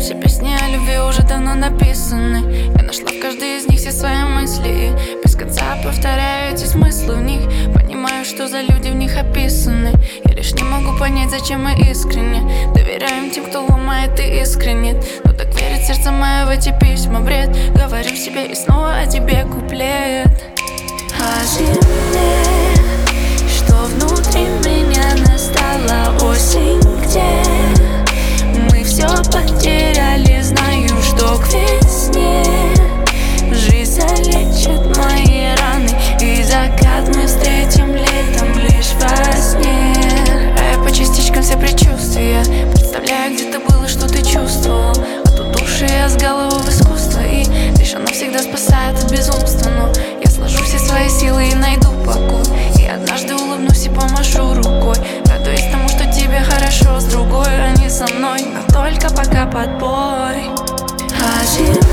Все песни о любви уже давно написаны. Я нашла в каждой из них все свои мысли и без конца повторяю эти смыслы в них. Понимаю, что за люди в них описаны. Я лишь не могу понять, зачем мы искренне доверяем тем, кто ломает и искренне. Но так верит сердце мое в эти письма, бред. Говорю себе и снова о тебе куплет. О зиме, что внутри меня настала осень, где мы все потеряли. Знаю, что к весне жизнь залечит мои раны, и закат мы встретим летом лишь во сне. А я по частичкам все предчувствия представляю, где ты был и что ты чувствовал. А тут души я с головы в искусство, и лишь оно всегда спасает от безумства. Но я сложу все свои силы и найду покой, и однажды улыбнусь и помашу рукой, радуясь тому, что тебе хорошо с другой, а не со мной. Но только пока подбой.